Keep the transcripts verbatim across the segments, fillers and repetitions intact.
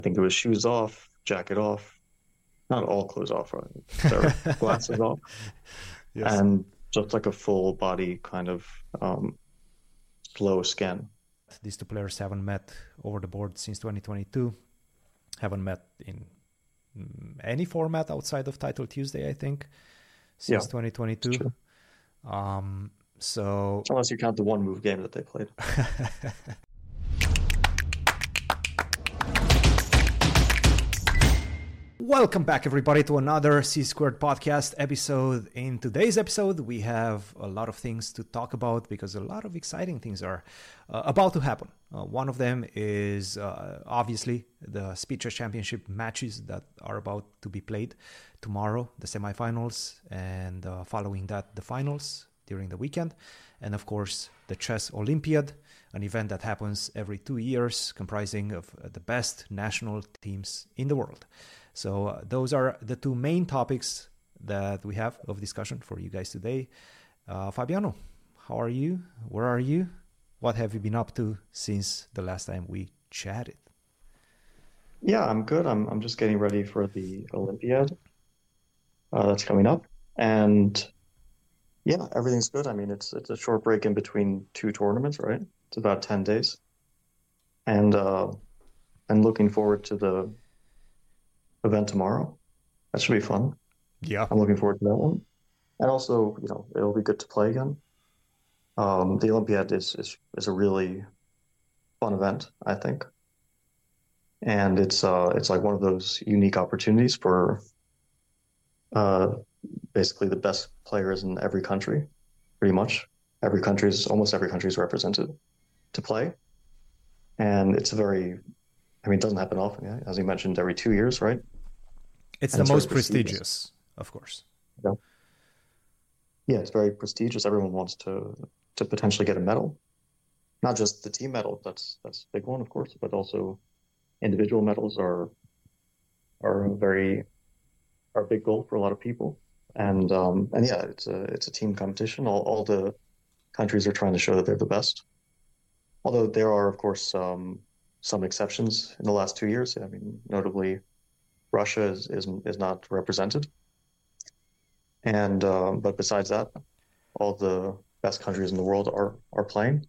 think it was shoes off, jacket off, not all clothes off, right? Their glasses off, Yes. and just like a full body kind of um, slow scan. These two players haven't met over the board since twenty twenty-two. Haven't met in mm, any format outside of Title Tuesday, I think, Yeah, since it's twenty twenty-two. true. Um, so Unless you count the one move game that they played. Welcome back, everybody, to another C Squared podcast episode. In today's episode, we have a lot of things to talk about because a lot of exciting things are uh, about to happen. Uh, one of them is uh, obviously the Speed Chess Championship matches that are about to be played tomorrow, the semifinals, and uh, following that, the finals during the weekend. And of course, the Chess Olympiad, an event that happens every two years, comprising of the best national teams in the world. So uh, those are the two main topics that we have of discussion for you guys today. Uh, Fabiano, how are you? Where are you? What have you been up to since the last time we chatted? Yeah, I'm good. I'm I'm just getting ready for the Olympiad uh, that's coming up, and yeah, everything's good. I mean, it's it's a short break in between two tournaments, right? It's about ten days, and uh, I'm looking forward to the event tomorrow. That should be fun. Yeah. I'm looking forward to that one. And also, you know, it'll be good to play again. Um, the Olympiad is, is is a really fun event, I think. And it's uh it's like one of those unique opportunities for uh basically the best players in every country, pretty much. Every country is almost every country is represented to play. And it's a very I mean, it doesn't happen often, yeah? As you mentioned, every two years, right? It's And the it's very most prestigious. prestigious, of course. Yeah. Yeah, it's very prestigious. Everyone wants to to potentially get a medal. Not just the team medal, that's that's a big one, of course, but also individual medals are are a very are a big goal for a lot of people. And um and yeah, it's a it's a team competition. All all the countries are trying to show that they're the best. Although there are, of course, um some exceptions in the last two years. I mean, notably Russia is is, is not represented. And um, but besides that, all the best countries in the world are are playing.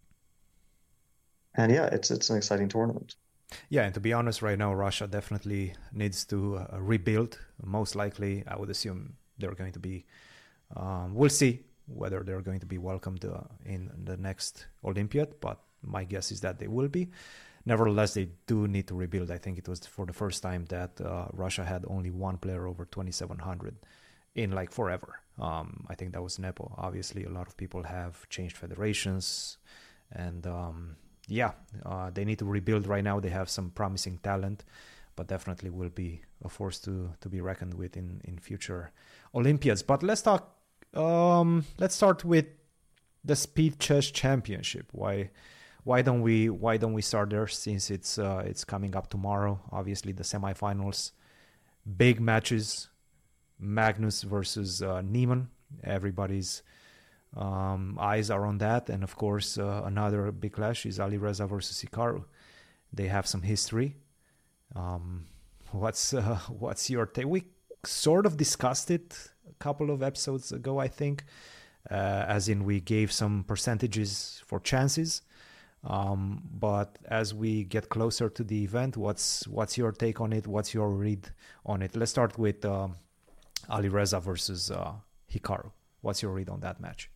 And yeah, it's it's an exciting tournament. Yeah, and to be honest, right now, Russia definitely needs to uh, rebuild. Most likely, I would assume they're going to be, um, we'll see whether they're going to be welcomed uh, in the next Olympiad, but my guess is that they will be. Nevertheless, they do need to rebuild. I think it was for the first time that uh, Russia had only one player over twenty-seven hundred in like forever. Um, I think that was Nepo. Obviously, a lot of people have changed federations, and um, yeah, uh, they need to rebuild right now. They have some promising talent, but definitely will be a force to to be reckoned with in in future Olympiads. But let's talk. Um, let's start with the Speed Chess Championship. Why? Why don't we Why don't we start there since it's uh, it's coming up tomorrow? Obviously, the semifinals, big matches. Magnus versus uh, Niemann. Everybody's um, eyes are on that, and of course, uh, another big clash is Alireza versus Hikaru. They have some history. Um, what's uh, what's your take? We sort of discussed it a couple of episodes ago, I think, uh, as in we gave some percentages for chances. Um, but as we get closer to the event, what's what's your take on it? What's your read on it? Let's start with um, Alireza versus uh, Hikaru. What's your read on that match?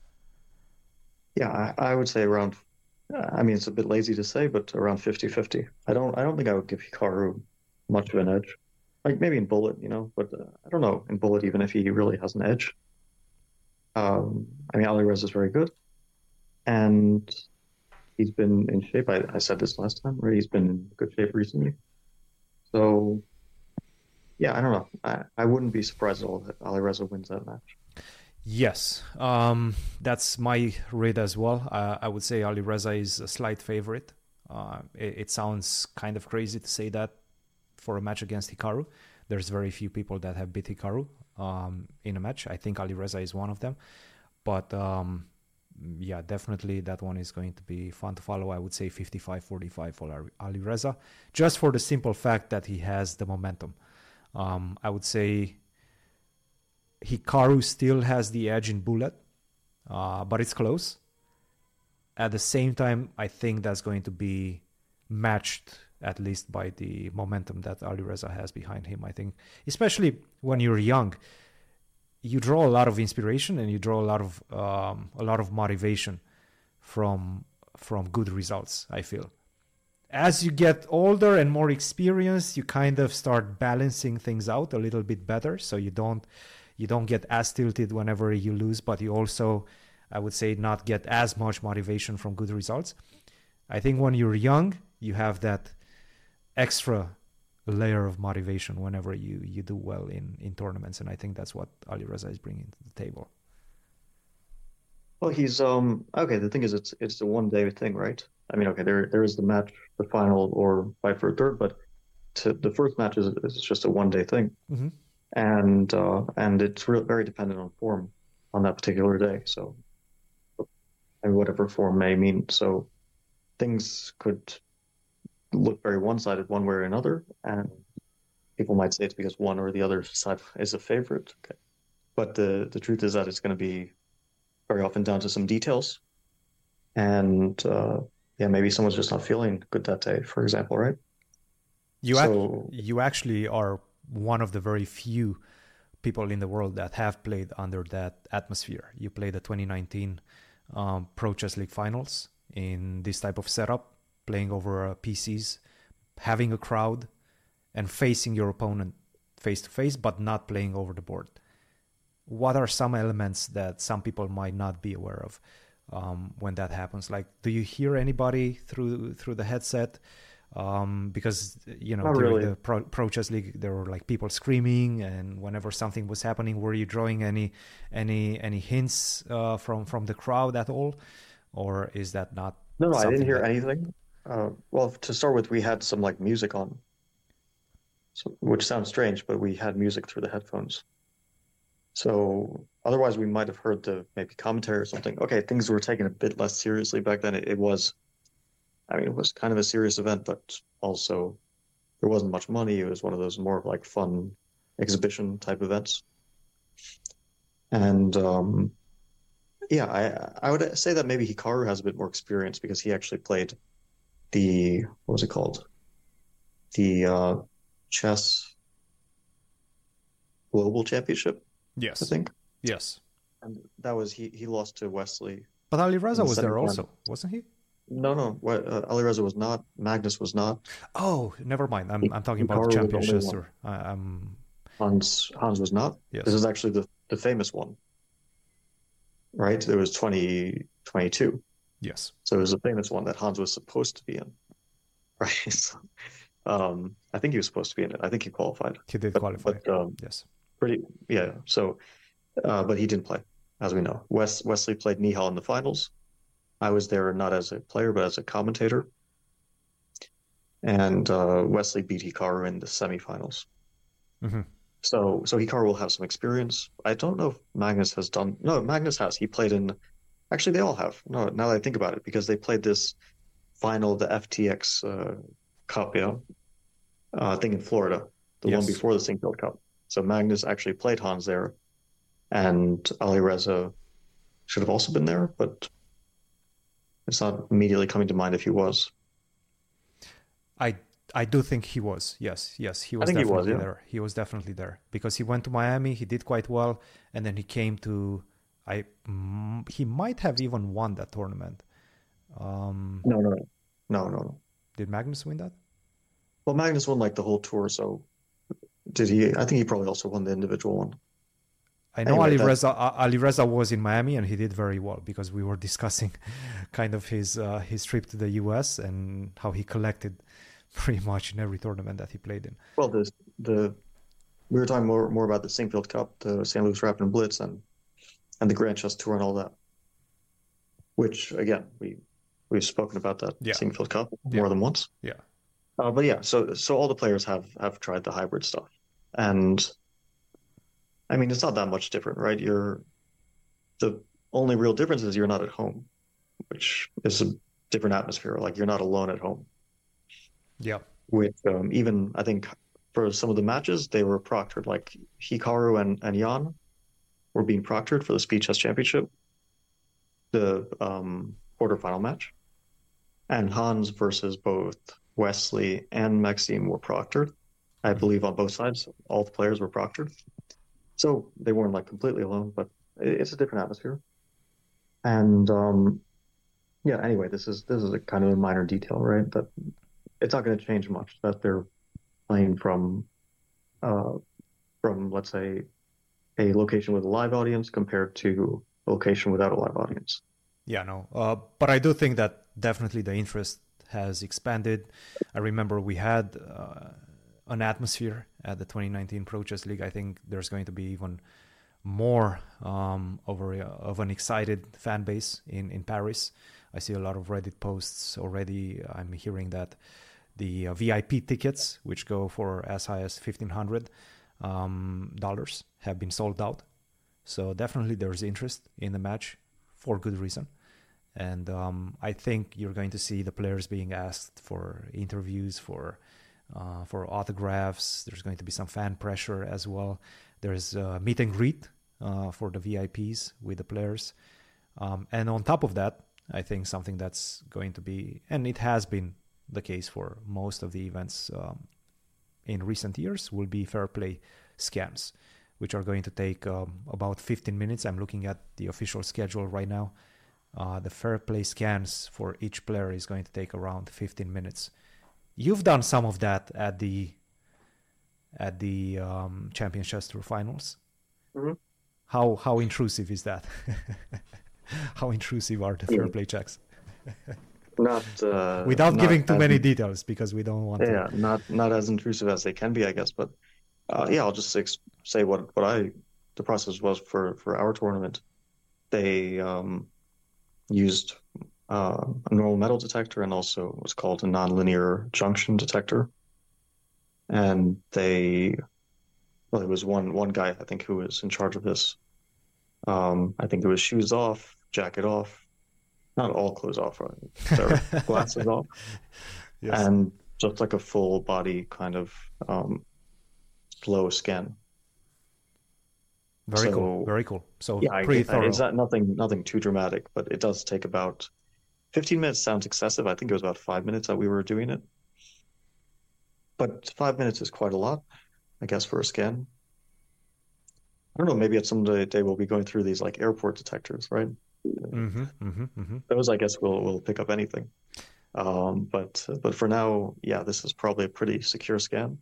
Yeah, I, I would say around. I mean, it's a bit lazy to say, but around fifty-fifty. I don't. I don't think I would give Hikaru much of an edge. Like maybe in bullet, you know, but uh, I don't know in bullet even if he really has an edge. Um, I mean, Alireza is very good, and he's been in shape. I, I said this last time, right? He's been in good shape recently. So yeah, I don't know. I, I wouldn't be surprised at all that Alireza wins that match. Yes, um, that's my read as well. Uh, I would say Alireza is a slight favorite. Uh, it, it sounds kind of crazy to say that for a match against Hikaru. There's very few people that have beat Hikaru um, in a match. I think Alireza is one of them. But um, yeah, definitely that one is going to be fun to follow. I would say fifty-five forty-five for Alireza, just for the simple fact that he has the momentum. Um, I would say Hikaru still has the edge in bullet, uh, but it's close. At the same time, I think that's going to be matched at least by the momentum that Alireza has behind him. I think, especially when you're young, you draw a lot of inspiration and you draw a lot of um, a lot of motivation from from good results, I feel. As you get older and more experienced, you kind of start balancing things out a little bit better, so you don't you don't get as tilted whenever you lose, but you also, I would say, not get as much motivation from good results. I think when you're young, you have that extra layer of motivation whenever you, you do well in, in tournaments, and I think that's what Alireza is bringing to the table. Well, he's um okay. The thing is, it's it's a one day thing, right? I mean, okay, there there is the match, the final, or fight for a third, but to, the first match is is just a one day thing, mm-hmm. and uh, and it's re- very dependent on form on that particular day. So, and whatever form may mean, so things could look very one sided one way or another, and people might say it's because one or the other side is a favorite. Okay, but the the truth is that it's going to be very often down to some details, and uh, yeah, maybe someone's just not feeling good that day, for example, right? You so, ac- you actually are one of the very few people in the world that have played under that atmosphere. You played the twenty nineteen um, Pro Chess League finals in this type of setup, playing over uh, P Cs, having a crowd, and facing your opponent face to face, but not playing over the board. What are some elements that some people might not be aware of um, when that happens? Like, do you hear anybody through through the headset? Um, because, you know, not during really. the Pro, Pro Chess League, there were like people screaming, and whenever something was happening, were you drawing any any any hints uh, from from the crowd at all, or is that not? No, no, I didn't hear that... anything. Uh, well, to start with, we had some like music on, so, which sounds strange, but we had music through the headphones. So otherwise, we might have heard the maybe commentary or something. Okay, things were taken a bit less seriously back then. It, it was, I mean, it was kind of a serious event, but also there wasn't much money. It was one of those more of like fun exhibition type events. And um, yeah, I I would say that maybe Hikaru has a bit more experience because he actually played the, what was it called? The uh, chess global championship. Yes. I think. Yes. And that was, he, he lost to Wesley. But Alireza was there also, wasn't he? No, no. Uh, Alireza was not. Magnus was not. Oh, never mind. I'm I'm talking about the championship tour. I'm Hans Hans was not. Yes. This is actually the, the famous one. Right? There was twenty twenty-two. Yes. So it was a famous one that Hans was supposed to be in. Right. So, um, I think he was supposed to be in it. I think he qualified. He did but, qualify. But, um, yes. Pretty. Yeah. So, uh, but he didn't play, as we know. Wes Wesley played Nihal in the finals. I was there not as a player, but as a commentator. And uh, Wesley beat Hikaru in the semifinals. Mm-hmm. So, so Hikaru will have some experience. I don't know if Magnus has done. No, Magnus has. He played in. Actually, they all have. No, now that I think about it, because they played this final of the F T X uh, Cup, you know, uh, thing in Florida, the yes. one before the Sinquefield Cup. So Magnus actually played Hans there, and Alireza should have also been there, but it's not immediately coming to mind if he was. I I do think he was. Yes, yes, he was I think definitely he was, yeah. there. He was definitely there because he went to Miami. He did quite well, and then he came to. I mm, he might have even won that tournament. Um, no, no, no, no, no, no. Did Magnus win that? Well, Magnus won like the whole tour, so did he? I think he probably also won the individual one. I know anyway, Alireza, that... Alireza was in Miami and he did very well because we were discussing kind of his uh, his trip to the U S and how he collected pretty much in every tournament that he played in. Well, the the we were talking more more about the Sinquefield Cup, the Saint Louis Rapid and Blitz, and and the Grand Chess Tour and all that. Which again, we we've spoken about that yeah. Sinquefield Cup yeah. more than once. Yeah. Uh, but yeah, so so all the players have have tried the hybrid stuff, and I mean it's not that much different, right? You're the only real difference is you're not at home, which is a different atmosphere. Like you're not alone at home. Yeah. With um, even I think for some of the matches they were proctored. Like Hikaru and and Jan were being proctored for the Speed Chess Championship, the um, quarterfinal match, and Hans versus both Wesley and Maxime were proctored. I Mm-hmm. believe on both sides, all the players were proctored, so they weren't like completely alone. But it's a different atmosphere. And um, yeah, anyway, this is this is a kind of a minor detail, right? But it's not going to change much that they're playing from uh, from let's say a location with a live audience compared to a location without a live audience. Yeah, no, uh, but I do think that definitely the interest has expanded. I remember we had uh, an atmosphere at the twenty nineteen Pro Chess League. I think there's going to be even more um, over uh, of an excited fan base in, in Paris. I see a lot of Reddit posts already. I'm hearing that the uh, V I P tickets, which go for as high as fifteen hundred um, dollars, have been sold out. So definitely there's interest in the match for good reason. And um, I think you're going to see the players being asked for interviews, for uh, for autographs. There's going to be some fan pressure as well. There's a meet and greet uh, for the V I Ps with the players. Um, and on top of that, I think something that's going to be, and it has been the case for most of the events um, in recent years, will be fair play scans, which are going to take um, about fifteen minutes. I'm looking at the official schedule right now. Uh, the fair play scans for each player is going to take around fifteen minutes. You've done some of that at the at the um, Champions Chess Tour finals. Mm-hmm. How how intrusive is that? How intrusive are the fair play checks? Not uh, without not giving too as, many details, because we don't want yeah, to. not not as intrusive as they can be, I guess. But uh, yeah, I'll just ex- say what what I the process was for for our tournament. They um, used uh, a normal metal detector and also what's called a nonlinear junction detector. And they, well, there was one one guy I think who was in charge of this. Um, I think it was shoes off, jacket off, not all clothes off, right? Their glasses off, Yes. and just like a full body kind of um, slow scan. Very so, cool. Very cool. So yeah, pretty I, thorough. It's not nothing nothing too dramatic, but it does take about fifteen minutes. Sounds excessive. I think it was about five minutes that we were doing it, but five minutes is quite a lot, I guess, for a scan. I don't know. Maybe at some day, day we'll be going through these like airport detectors, right? Mm-hmm, mm-hmm, mm-hmm. Those, I guess, will will pick up anything. Um, but but for now, yeah, this is probably a pretty secure scan.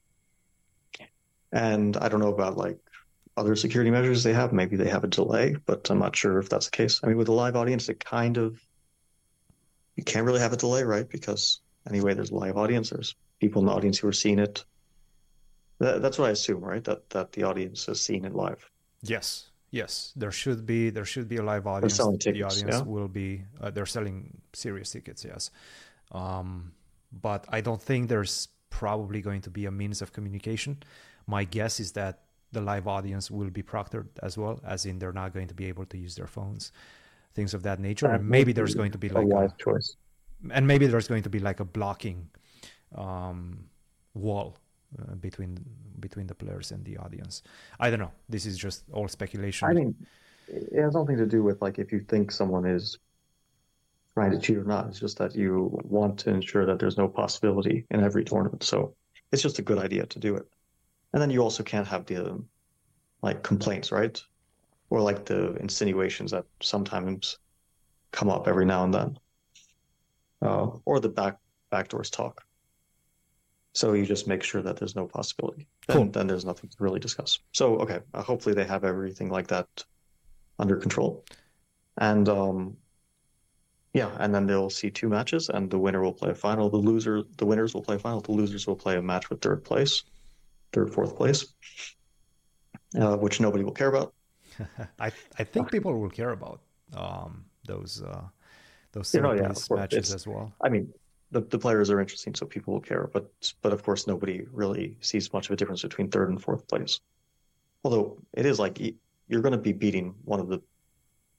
And I don't know about like other security measures they have. Maybe they have a delay, but I'm not sure if that's the case. I mean, with a live audience, it kind of you can't really have a delay, right? Because anyway, there's a live audience. There's people in the audience who are seeing it. That, that's what I assume, right? That that the audience is seeing it live. Yes, yes. There should be there should be a live They're audience. selling The tickets, audience yeah? will be uh, they're selling serious tickets. Yes, um, but I don't think there's probably going to be a means of communication. My guess is that the live audience will be proctored as well, as in they're not going to be able to use their phones, things of that nature. That And maybe would there's be going to be a like wise a, choice. and maybe there's going to be like a blocking um, wall uh, between between the players and the audience. I don't know. This is just all speculation. I mean, it has nothing to do with like if you think someone is trying to cheat or not. It's just that you want to ensure that there's no possibility in every tournament. So it's just a good idea to do it. And then you also can't have the like complaints, right? Or like the insinuations that sometimes come up every now and then, uh, or the back backdoors talk. So you just make sure that there's no possibility. Then, Cool. then there's nothing to really discuss. So okay, uh, hopefully they have everything like that under control, and um, yeah, and then they'll see two matches, and the winner will play a final. The loser, the winners will play a final. The losers will play a match with third place, third, fourth place, uh, which nobody will care about. I I think people will care about um, those uh, those You third know, yeah, place of course. matches It's, as well. I mean, the, the players are interesting, so people will care. But but of course, nobody really sees much of a difference between third and fourth place. Although it is like you're going to be beating one of the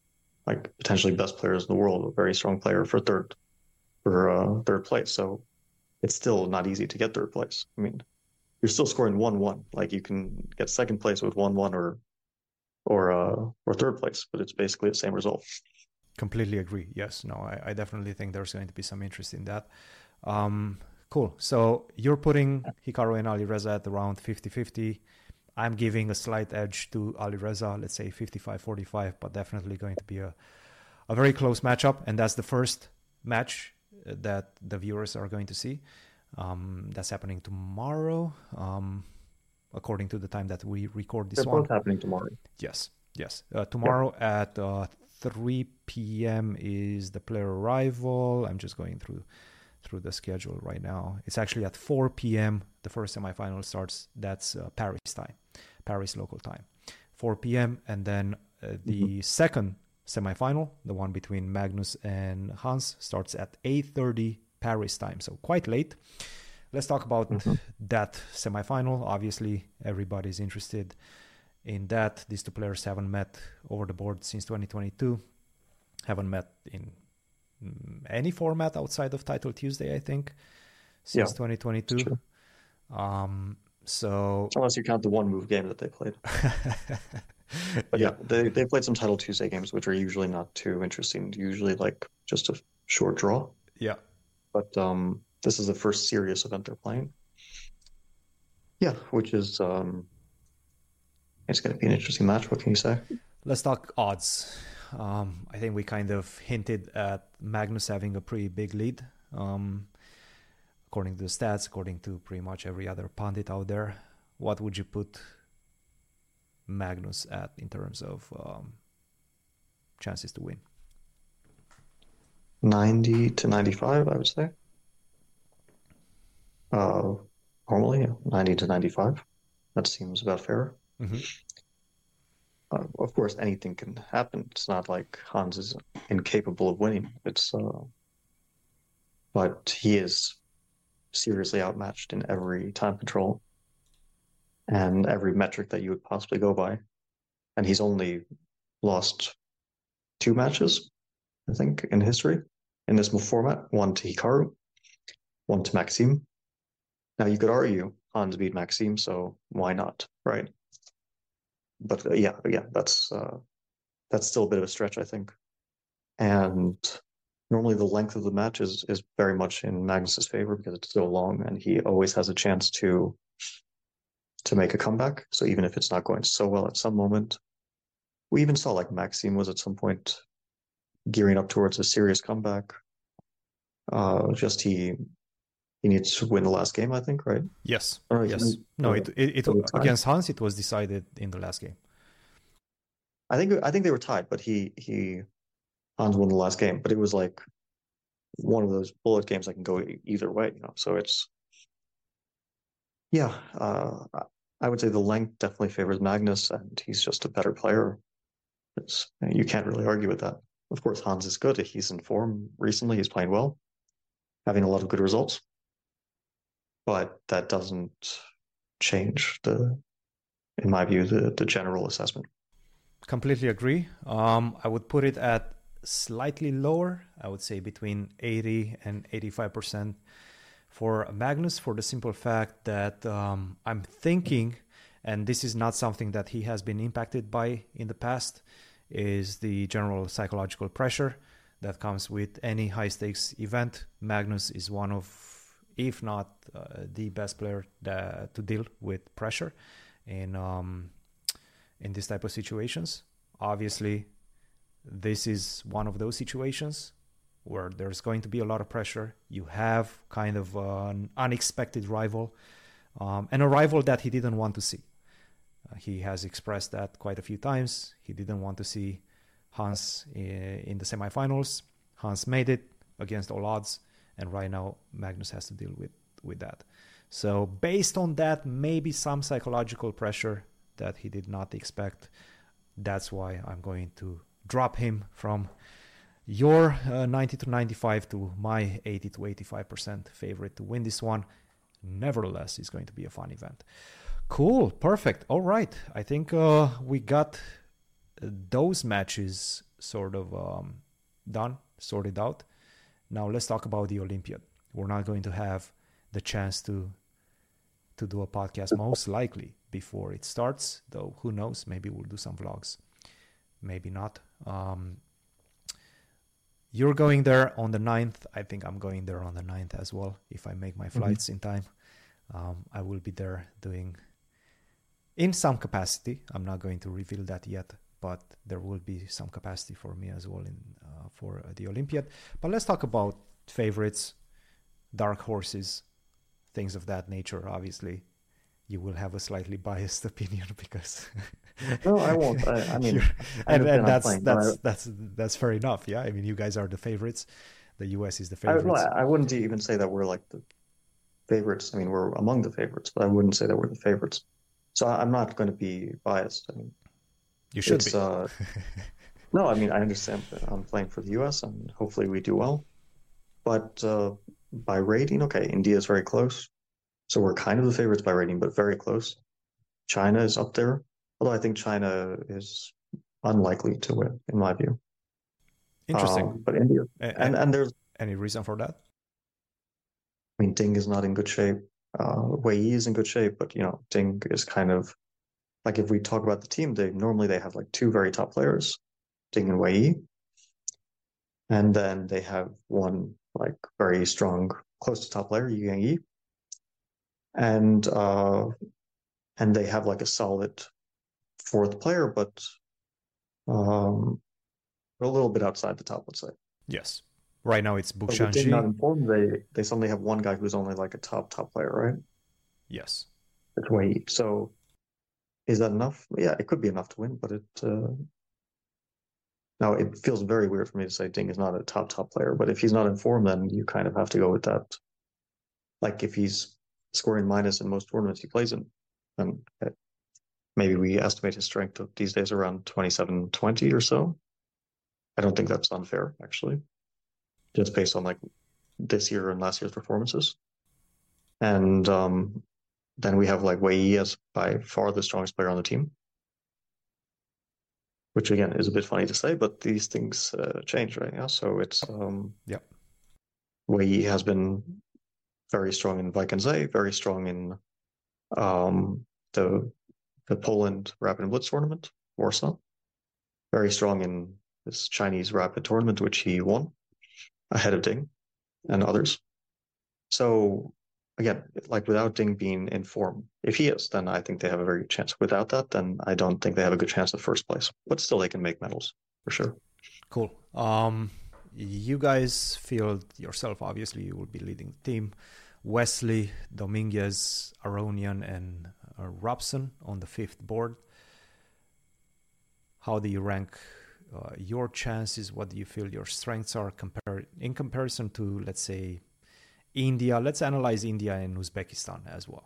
like potentially best players in the world, a very strong player for third for uh, third place. So it's still not easy to get third place. I mean, you're still scoring one one. Like you can get second place with one one or or uh, or third place, but it's basically the same result. Completely agree. Yes, no, I, I definitely think there's going to be some interest in that. Um, cool. So you're putting Hikaru and Alireza at around fifty-fifty. I'm giving a slight edge to Alireza, let's say fifty-five forty-five, but definitely going to be a, a very close matchup. And that's the first match that the viewers are going to see. Um, that's happening tomorrow, um, according to the time that we record this They're one. both happening tomorrow. Yes, yes. Uh, tomorrow yeah. at uh, three p.m. is the player arrival. I'm just going through through the schedule right now. It's actually at four p.m. The first semifinal starts. That's uh, Paris time, Paris local time, four p.m. And then uh, the mm-hmm. second semifinal, the one between Magnus and Hans, starts at eight thirty Paris time, so quite late. Let's talk about mm-hmm. that semifinal. Obviously, everybody's interested in that. These two players haven't met over the board since twenty twenty-two, haven't met in any format outside of Title Tuesday, I think, since yeah, twenty twenty-two. Um, so unless you count the one move game that they played. But yeah, they, they played some Title Tuesday games, which are usually not too interesting. Usually like just a short draw. Yeah. But um, this is the first serious event they're playing. Yeah, which is um, it's going to be an interesting match. What can you say? Let's talk odds. Um, I think we kind of hinted at Magnus having a pretty big lead. Um, according to the stats, according to pretty much every other pundit out there. What would you put Magnus at in terms of um, chances to win? ninety to ninety-five, I would say. Uh, normally, yeah, ninety to ninety-five. That seems about fair. Mm-hmm. Uh, of course, anything can happen. It's not like Hans is incapable of winning. It's, uh, but he is seriously outmatched in every time control and every metric that you would possibly go by. And he's only lost two matches, I think, in history in this format. One to Hikaru, one to Maxime. Now you could argue Hans beat Maxime, so why not, right? But uh, yeah, yeah, that's uh, that's still a bit of a stretch, I think. And normally the length of the match is is very much in Magnus's favor because it's so long, and he always has a chance to to make a comeback. So even if it's not going so well at some moment, we even saw like Maxime was at some point gearing up towards a serious comeback. Uh, just he he needs to win the last game, I think, right? Yes. Or, yes. He, no, it it, it against Hans it was decided in the last game. I think I think they were tied, but he he Hans won the last game. But it was like one of those bullet games that can go either way, you know. So it's yeah, uh, I would say the length definitely favors Magnus, and he's just a better player. It's, you can't really argue with that. Of course, Hans is good. He's in form recently. He's playing well, having a lot of good results. But that doesn't change the, in my view, the, the general assessment. Completely agree. Um, I would put it at slightly lower. I would say between eighty and eighty-five percent for Magnus, for the simple fact that um, I'm thinking, and this is not something that he has been impacted by in the past, is the general psychological pressure that comes with any high-stakes event. Magnus is one of, if not uh, the best player that, to deal with pressure in um, in this type of situations. Obviously, this is one of those situations where there's going to be a lot of pressure. You have kind of an unexpected rival, um, and a rival that he didn't want to see. Uh, he has expressed that quite a few times. He didn't want to see Hans in the semifinals. Hans made it against all odds, and right now Magnus has to deal with, with that. So based on that, maybe some psychological pressure that he did not expect. That's why I'm going to drop him from your uh, ninety to ninety-five to my eighty to eighty-five percent favorite to win this one. Nevertheless, it's going to be a fun event. Cool, perfect. All right. I think uh, we got those matches sort of um, done, sorted out. Now let's talk about the Olympiad. We're not going to have the chance to to do a podcast most likely before it starts, though who knows, maybe we'll do some vlogs, maybe not. Um, you're going there on the ninth. I think I'm going there on the ninth as well, if I make my flights mm-hmm. in time. Um, I will be there doing, in some capacity, I'm not going to reveal that yet, but there will be some capacity for me as well in uh, for the Olympiad. But let's talk about favorites, dark horses, things of that nature. Obviously, you will have a slightly biased opinion because no, I won't. I, I mean, I and, and that's playing, that's I, that's that's fair enough. Yeah, I mean, you guys are the favorites. The U S is the I, favorites. no, I wouldn't even say that we're like the favorites. I mean, we're among the favorites, but I wouldn't say that we're the favorites. So I'm not going to be biased. I mean, you should be. Uh, no, I mean, I understand that I'm playing for the U S and hopefully we do well. But uh, by rating, okay, India is very close. So we're kind of the favorites by rating, but very close. China is up there, although I think China is unlikely to win, in my view. Interesting. Um, but India, a- and, and there's... Any reason for that? I mean, Ding is not in good shape. Uh, Wei Yi is in good shape, but, you know, Ding is kind of... Like, if we talk about the team, they normally they have, like, two very top players, Ding and Wei Yi. And then they have one, like, very strong, close to top player, Yu Yang Yi. And uh, and they have like a solid fourth player, but um, a little bit outside the top, let's say. Yes. Right now it's Book But Shanxi. not informed, they they suddenly have one guy who's only like a top top player, right? Yes. It's Wei Yi. So is that enough? Yeah, it could be enough to win, but it uh... now it feels very weird for me to say Ding is not a top top player, but if he's not in form, then you kind of have to go with that. Like if he's scoring minus in most tournaments he plays in, then maybe we estimate his strength of these days around twenty-seven twenty or so. I don't think that's unfair, actually, just based on like this year and last year's performances. And um, then we have like Wei Yi as by far the strongest player on the team, which again is a bit funny to say, but these things uh, change, right? Yeah, so it's um, yeah. Wei Yi has been very strong in Vikensay, very strong in um, the the Poland Rapid and Blitz tournament, Warsaw. Very strong in this Chinese Rapid tournament, which he won ahead of Ding and others. So again, like without Ding being in form, if he is, then I think they have a very good chance. Without that, then I don't think they have a good chance of first place. But still, they can make medals for sure. Cool. Um, you guys field yourself. Obviously, you will be leading the team. Wesley, Dominguez, Aronian, and uh, Robson on the fifth board. How do you rank uh, your chances? What do you feel your strengths are compar- in comparison to, let's say, India? Let's analyze India and Uzbekistan as well.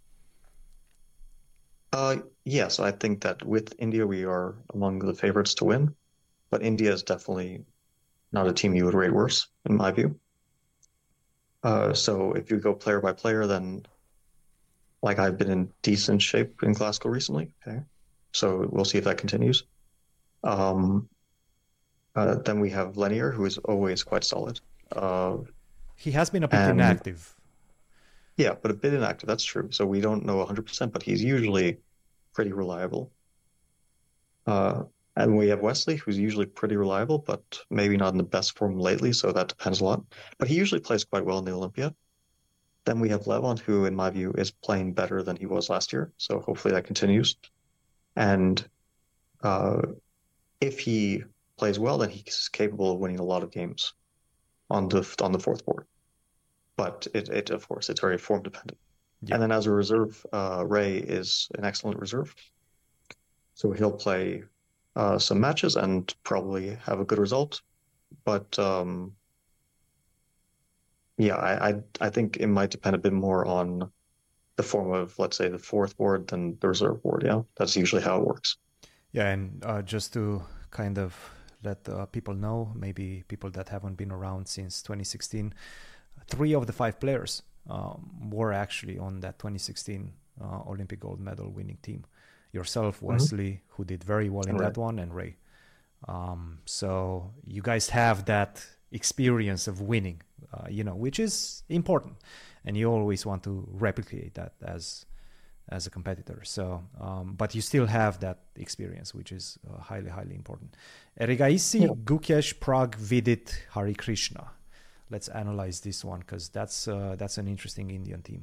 Uh, yes, I think that with India, we are among the favorites to win. But India is definitely not a team you would rate worse, in my view. Uh, so if you go player by player, then like I've been in decent shape in Glasgow recently. Okay, so we'll see if that continues. Um, uh, then we have Lenier, who is always quite solid. Uh, he has been a bit and, inactive. Yeah, but a bit inactive. That's true. So we don't know one hundred percent, but he's usually pretty reliable. Uh, and we have Wesley, who's usually pretty reliable, but maybe not in the best form lately, so that depends a lot. But he usually plays quite well in the Olympiad. Then we have Levant, who, in my view, is playing better than he was last year, so hopefully that continues. And uh, if he plays well, then he's capable of winning a lot of games on the on the fourth board. But it, it of course, it's very form dependent. Yeah. And then as a reserve, uh, Ray is an excellent reserve. So he'll play uh, some matches and probably have a good result. But um, yeah, I, I I think it might depend a bit more on the form of, let's say, the fourth board than the reserve board. Yeah, that's usually how it works. Yeah, and uh, just to kind of let uh, people know, maybe people that haven't been around since twenty sixteen, three of the five players um, were actually on that twenty sixteen uh, Olympic gold medal winning team. Yourself, Wesley, mm-hmm. who did very well in Ray. that one, and Ray. Um, so you guys have that experience of winning, uh, you know, which is important, and you always want to replicate that as as a competitor. So, um, but you still have that experience, which is uh, highly, highly important. Erigaisi, yeah. Gukesh, Pragg, Vidit, Hari Krishna. Let's analyze this one because that's uh, that's an interesting Indian team.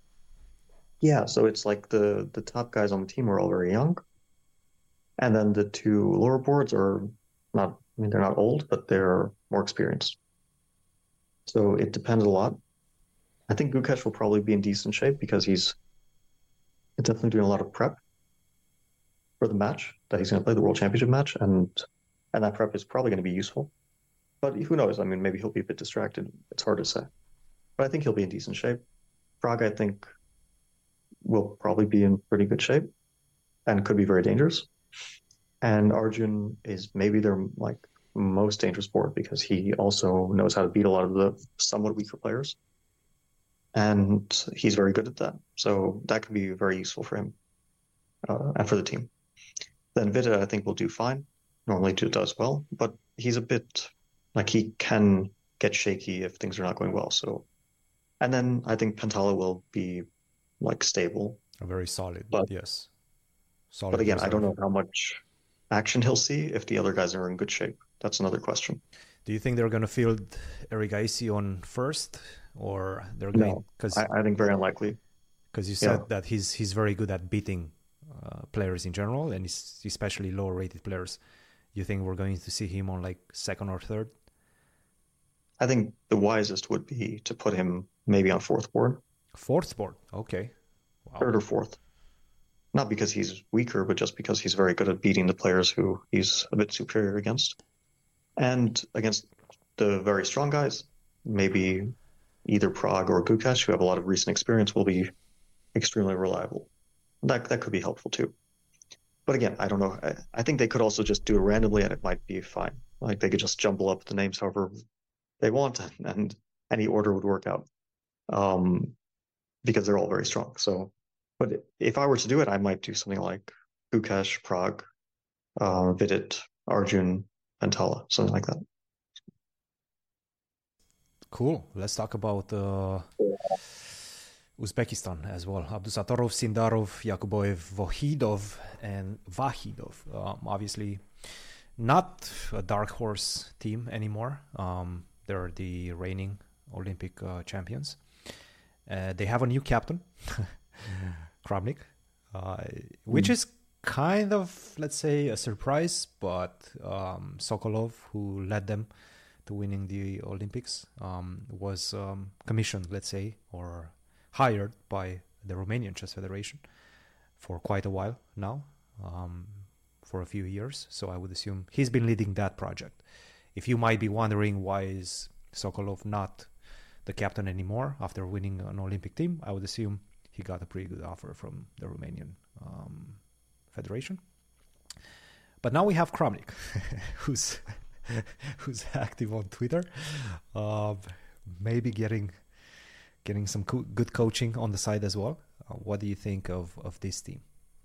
Yeah, so it's like the the top guys on the team are all very young, and then the two lower boards are not. I mean, they're not old, but they're more experienced. So it depends a lot. I think Gukesh will probably be in decent shape because he's definitely doing a lot of prep for the match that he's going to play, the World Championship match, and and that prep is probably going to be useful. But who knows? I mean, maybe he'll be a bit distracted. It's hard to say. But I think he'll be in decent shape. Pragg, I think, will probably be in pretty good shape and could be very dangerous. And Arjun is maybe their like most dangerous board because he also knows how to beat a lot of the somewhat weaker players. And he's very good at that. So that could be very useful for him uh, and for the team. Then Vidit, I think, will do fine. Normally does well, but he's a bit like he can get shaky if things are not going well. So, and then I think Pentala will be like stable. Very solid, but, yes. Solid but again, reserve. I don't know how much action he'll see if the other guys are in good shape. That's another question. Do you think they're going to field Erigaisi on first, or they're going? No, because I, I think very unlikely. Because you said yeah. that he's he's very good at beating uh, players in general, and especially lower rated players. You think we're going to see him on like second or third? I think the wisest would be to put him maybe on fourth board. Fourth board, okay. Wow. Third or fourth. Not because he's weaker, but just because he's very good at beating the players who he's a bit superior against. And against the very strong guys, maybe either Pragg or Gukesh, who have a lot of recent experience, will be extremely reliable. That that could be helpful too. But again, I don't know. I, I think they could also just do it randomly and it might be fine. Like they could just jumble up the names however they want and, and any order would work out. Um, because they're all very strong. So, but if I were to do it, I might do something like Gukesh, Pragg, uh, Vidit, Arjun, Pentala, something like that. Cool. Let's talk about uh, Uzbekistan as well. Abdusattorov, Sindarov, Yakuboev, Vohidov, and Vahidov. Um, obviously, not a dark horse team anymore. Um, they're the reigning Olympic uh, champions. Uh, they have a new captain, Kramnik, uh, which mm. is kind of, let's say, a surprise, but um, Sokolov, who led them to winning the Olympics, um, was um, commissioned, let's say, or hired by the Romanian Chess Federation for quite a while now, um, for a few years. So I would assume he's been leading that project. If you might be wondering why is Sokolov not the captain anymore after winning an Olympic team, I would assume he got a pretty good offer from the Romanian um, Federation. But now we have Kramnik, who's who's active on Twitter, uh, maybe getting getting some co- good coaching on the side as well. Uh, what do you think of of this team?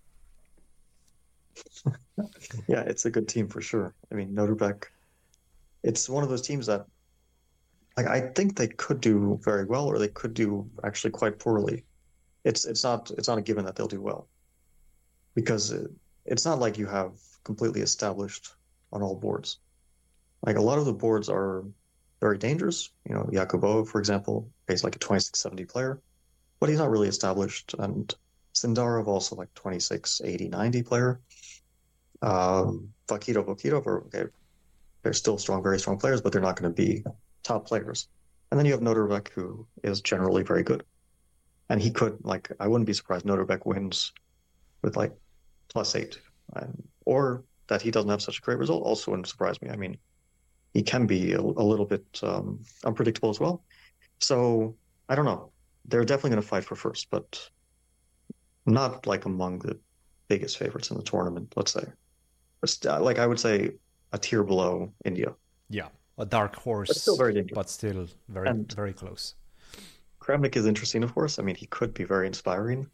Yeah, it's a good team for sure. I mean, Noterbeck, it's one of those teams that, like, I think they could do very well, or they could do actually quite poorly. It's it's not it's not a given that they'll do well, because it, it's not like you have completely established on all boards. Like a lot of the boards are very dangerous. You know, Yakubov, for example, is like a twenty-six seventy player, but he's not really established. And Sindarov also like twenty-six eighty ninety player. Um, Vakidov, Vakidov are okay. They're still strong, very strong players, but they're not going to be top players. And then you have Noterbeck, who is generally very good. And he could, like, I wouldn't be surprised Noterbeck wins with like plus eight. Um, or that he doesn't have such a great result also wouldn't surprise me. I mean, he can be a, a little bit um, unpredictable as well. So, I don't know. They're definitely going to fight for first, but not like among the biggest favorites in the tournament, let's say. But, like, I would say a tier below India. Yeah, a dark horse, but still very dangerous. But still very, and very close. Kramnik is interesting, of course. I mean, he could be very inspiring.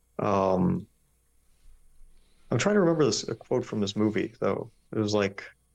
Um, I'm trying to remember this a quote from this movie, though. It was like,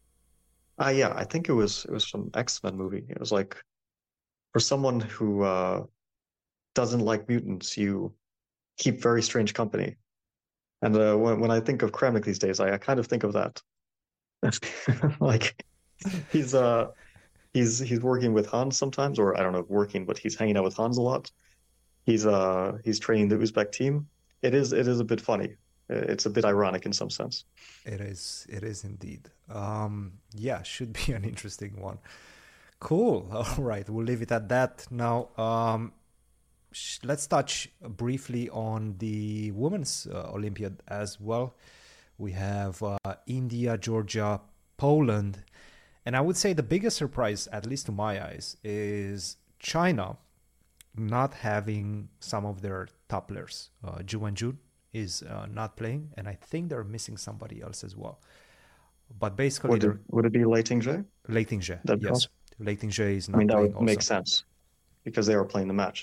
Uh, yeah, I think it was it was from X-Men movie. It was like for someone who uh, doesn't like mutants, you keep very strange company. And uh, when when I think of Krennic these days, I, I kind of think of that. Like he's uh he's he's working with Hans sometimes, or I don't know, working, but he's hanging out with Hans a lot. He's uh he's training the Uzbek team. It is it is a bit funny. It's a bit ironic in some sense. It is. It is indeed. Um, yeah, should be an interesting one. Cool. All right, we'll leave it at that. Now, um, sh- let's touch briefly on the women's uh, Olympiad as well. We have uh, India, Georgia, Poland, and I would say the biggest surprise, at least to my eyes, is China not having some of their top players. Uh, Ju Wenjun is uh, not playing, and I think they're missing somebody else as well. But basically, Would it they're would it be Lei Tingzhe? Lei Tingzhe. That'd be Yes, awesome. Lei Tingzhe is I mean, not that playing would make also. sense because they were playing the match.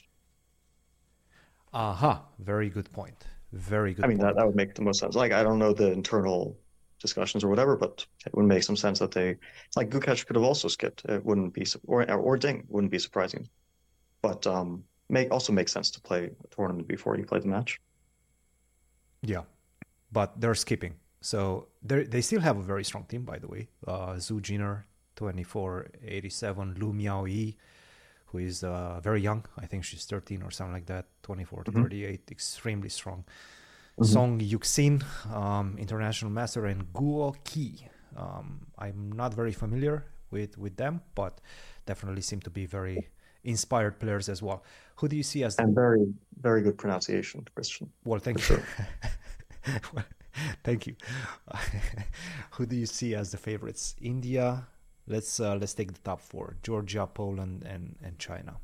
Aha, very good point. Very I good mean, that, point. that would make the most sense. Like, I don't know the internal discussions or whatever, but it would make some sense that they, like, Gukac could have also skipped. It wouldn't be, su- or or Ding wouldn't be surprising. But um, make also makes sense to play a tournament before you play the match. Yeah, but they're skipping. So they they still have a very strong team, by the way. Uh, Zhu Jiner, twenty-four eighty-seven, Lu Miaoyi, who is uh, very young. I think she's thirteen or something like that. twenty-four to Hmm. thirty-eight, extremely strong. Hmm. Song Yuxin, um, international master, and Guo Qi. Um, I'm not very familiar with, with them, but definitely seem to be very inspired players as well. Who do you see as... And very, very good pronunciation, Christian, Well, for thank you. sure. Well, thank you. Who do you see as the favorites? India. Let's uh, let's take the top four: Georgia, Poland, and and China.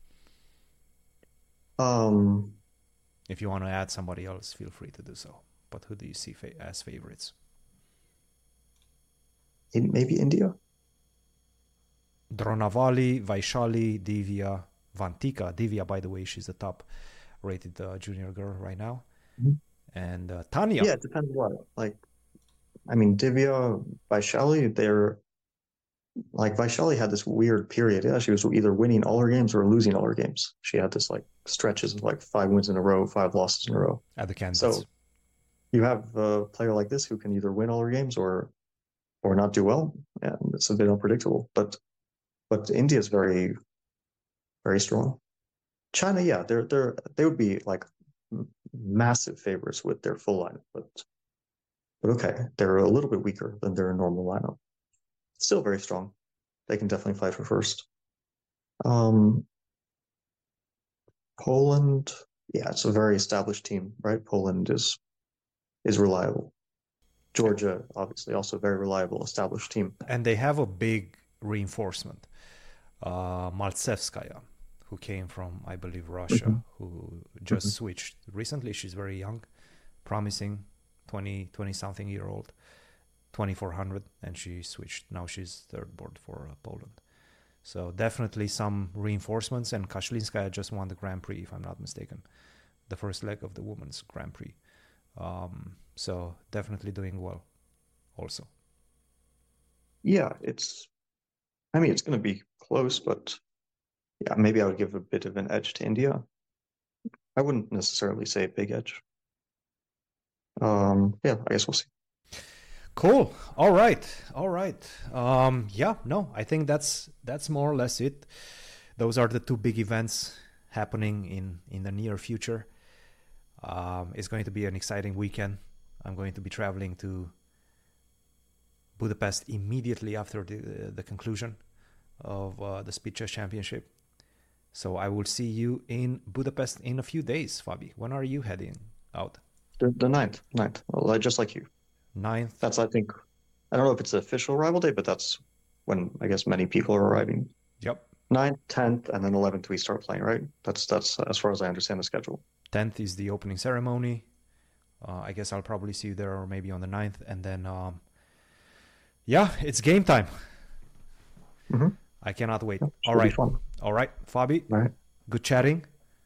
Um, If you want to add somebody else, feel free to do so. But who do you see fa- as favorites? in, maybe India. Dronavali, Vaishali, Divya, Vantika. Divya, by the way, she's the top rated uh, junior girl right now. Mhm. And uh, Tanya. Yeah, it depends what. Like, I mean, Divya, Vaishali, they're like Vaishali had this weird period. Yeah, she was either winning all her games or losing all her games. She had this like stretches of like five wins in a row, five losses in a row. At the candidates. So you have a player like this who can either win all her games or or not do well, and it's a bit unpredictable. But but India is very very strong. China, yeah, they're they're they would be like massive favorites with their full lineup, but but okay, they're a little bit weaker than their normal lineup. Still very strong. They can definitely fight for first. Um, Poland, yeah, it's a very established team, right? Poland is is reliable. Georgia, obviously, also very reliable, established team. And they have a big reinforcement. Uh, Maltsevskaya, who came from, I believe, Russia, Mm-hmm. who just Mm-hmm. switched recently. She's very young, promising, twenty, twenty something year old, twenty-four hundred, and she switched. Now she's third board for uh, Poland. So definitely some reinforcements, and Kashlinskaya just won the Grand Prix, if I'm not mistaken, the first leg of the women's Grand Prix. Um, so definitely doing well also. Yeah, it's, I mean, it's going to be close, but yeah, maybe I would give a bit of an edge to India. I wouldn't necessarily say a big edge. Um, yeah, I guess we'll see. Cool. All right. All right. Um, yeah, no, I think that's that's more or less it. Those are the two big events happening in, in the near future. Um, it's going to be an exciting weekend. I'm going to be traveling to Budapest immediately after the, the conclusion of uh, the Speed Chess Championship. So I will see you in Budapest in a few days, Fabi. When are you heading out? The, the ninth, ninth, well, just like you. Ninth? That's, I think, I don't know if it's the official arrival date, but that's when I guess many people are arriving. Yep. ninth, tenth, and then eleventh we start playing, right? That's that's as far as I understand the schedule. tenth is the opening ceremony. Uh, I guess I'll probably see you there, or maybe on the ninth. And then, um, yeah, it's game time. Mm-hmm. I cannot wait. Yeah, All should be right. fun. All right, Fabi. All right. Good chatting.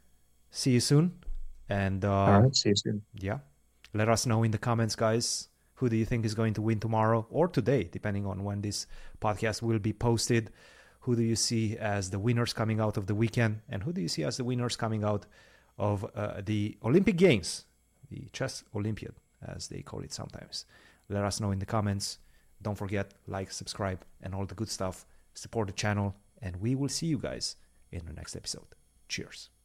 See you soon. And uh, All right. See you soon. yeah, let us know in the comments, guys, Who do you think is going to win tomorrow or today, depending on when this podcast will be posted? Who do you see as the winners coming out of the weekend? And who do you see as the winners coming out of uh, the Olympic Games, the Chess Olympiad, as they call it sometimes? Let us know in the comments. Don't forget, like, subscribe, and all the good stuff. Support the channel, and we will see you guys in the next episode. Cheers.